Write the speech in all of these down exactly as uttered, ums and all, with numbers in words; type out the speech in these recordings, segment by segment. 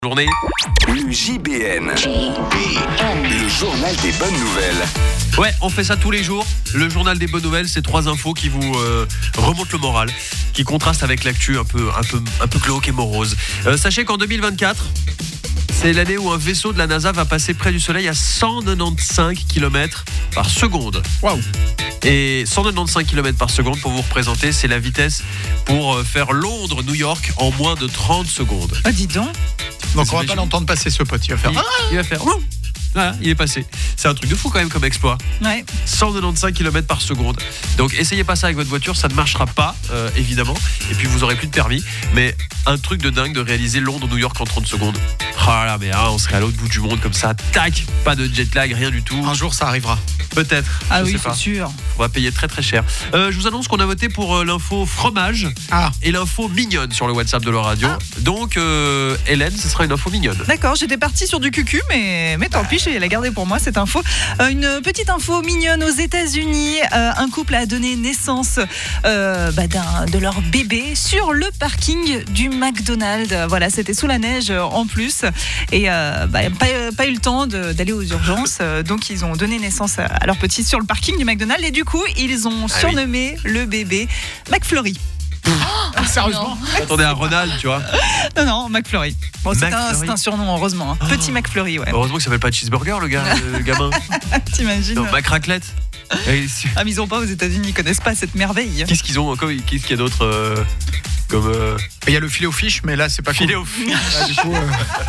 Journée. Le J B N. J B N. Le journal des bonnes nouvelles. Ouais, on fait ça tous les jours. Le journal des bonnes nouvelles, c'est trois infos qui vous euh, remontent le moral, qui contrastent avec l'actu un peu, un peu, un peu glauque et morose. Euh, sachez qu'en deux mille vingt-quatre, c'est l'année où un vaisseau de la NASA va passer près du Soleil à cent quatre-vingt-quinze kilomètres par seconde. Waouh! Et cent quatre-vingt-quinze kilomètres par seconde, pour vous représenter, c'est la vitesse pour faire Londres-New York en moins de trente secondes. Ah, dis donc. Donc on va pas l'entendre passer ce pote, il va faire. Il, il va faire. Voilà, il est passé. C'est un truc de fou quand même comme exploit. Ouais. cent quatre-vingt-quinze kilomètres par seconde. Donc essayez pas ça avec votre voiture, ça ne marchera pas, euh, évidemment. Et puis vous aurez plus de permis. Mais un truc de dingue de réaliser Londres-New York en trente secondes. Ah là, mais hein, on serait à l'autre bout du monde comme ça. Tac, pas de jet lag, rien du tout. Un jour ça arrivera. Peut-être. Ah je oui, sais c'est pas. sûr. On va payer très très cher. Euh, je vous annonce qu'on a voté pour euh, l'info fromage Ah. et l'info mignonne sur le WhatsApp de la radio. Ah. Donc euh, Hélène, ce sera une info mignonne. D'accord, j'étais partie sur du cucu, mais, mais tant pis, j'ai la gardé pour moi cette info. Euh, une petite info mignonne aux États-Unis. Euh, un couple a donné naissance euh, bah, d'un, de leur bébé sur le parking du McDonald's. Voilà, c'était sous la neige euh, en plus. Et euh, bah, pas, pas eu le temps de, d'aller aux urgences. Euh, donc ils ont donné naissance à, à leur petit sur le parking du McDonald's. Et du coup, ils ont Ah surnommé oui. le bébé McFlurry. Ah, sérieusement? Attendez à Ronald, tu vois. Non, non, McFlurry. Bon, c'est, un, McFlurry. c'est un surnom, heureusement. Hein. Petit McFlurry, ouais. Heureusement qu'il s'appelle pas cheeseburger, le gars, le gamin. T'imagines? Non, Macraclette. Et Ah, mais ils ont pas aux États-Unis, ils connaissent pas cette merveille. Qu'est-ce qu'ils ont encore? Qu'est-ce qu'il y a d'autre euh, comme euh, Il y a le filet aux fiches, mais là c'est pas filet cool. aux fiches, Ah, du coup,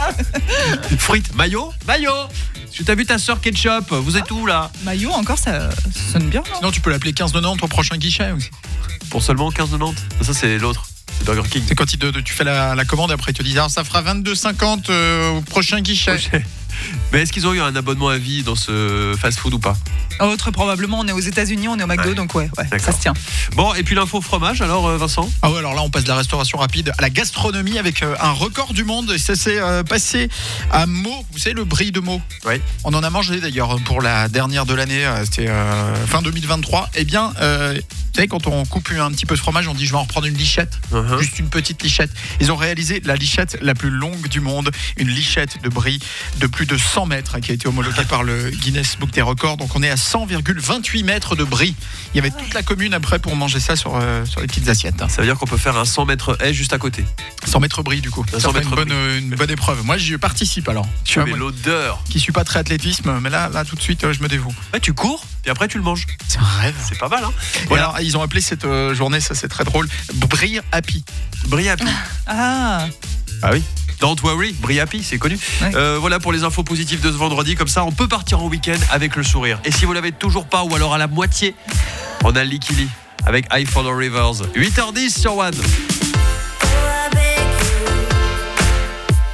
euh, frites, mayo, mayo. Tu t'as vu ta sœur ketchup? Vous êtes où là? Maillot, encore, ça, ça sonne bien, non? Sinon tu peux l'appeler quinze quatre-vingt-dix au prochain guichet aussi. Pour seulement quinze quatre-vingt-dix. Ça c'est l'autre. C'est Burger King. C'est quand il te- tu fais la, la commande et après ils te disent alors ça fera vingt-deux cinquante euh, au prochain guichet. Mais est-ce qu'ils ont eu un abonnement à vie dans ce fast-food ou pas? Oh, très probablement, on est aux États-Unis, on est au McDo, Ouais. donc ouais, ouais ça D'accord. se tient. Bon, et puis l'info fromage alors, euh, Vincent? Ah ouais, alors là on passe de la restauration rapide à la gastronomie avec euh, un record du monde. Et ça s'est euh, passé à Meaux, vous savez le brie de Meaux. Oui. On en a mangé d'ailleurs pour la dernière de l'année, euh, c'était euh, fin deux mille vingt-trois. Eh bien, euh, vous savez quand on coupe un petit peu de fromage, on dit je vais en reprendre une lichette, Uh-huh. juste une petite lichette. Ils ont réalisé la lichette la plus longue du monde, une lichette de brie de plus de cent mètres qui a été homologuée par le Guinness Book des records. Donc on est à cent virgule vingt-huit mètres de brie. Il y avait toute la commune après pour manger ça sur, euh, sur les petites assiettes. Ça veut dire qu'on peut faire un cent mètres haie juste à côté. cent mètres brie du coup. Un Ça cent ferait une mètres bonne, brie. euh, une bonne épreuve. Moi j'y participe alors. Tu Tu vois, mais moi, l'odeur. qui suis pas très athlétisme, mais là, là tout de suite euh, je me dévoue. Ouais, tu cours, puis après tu le manges. C'est un rêve. C'est pas mal, hein? Et Voilà. alors, ils ont appelé cette euh, journée, ça c'est très drôle, Brie Happy. Brie Happy. Ah, Ah oui. Don't worry, Brie Happy, c'est connu. Ouais. Euh, voilà pour les infos positives de ce vendredi. Comme ça, on peut partir en week-end avec le sourire. Et si vous l'avez toujours pas, ou alors à la moitié, on a Lickily avec I Follow Rivers. huit heures dix sur One.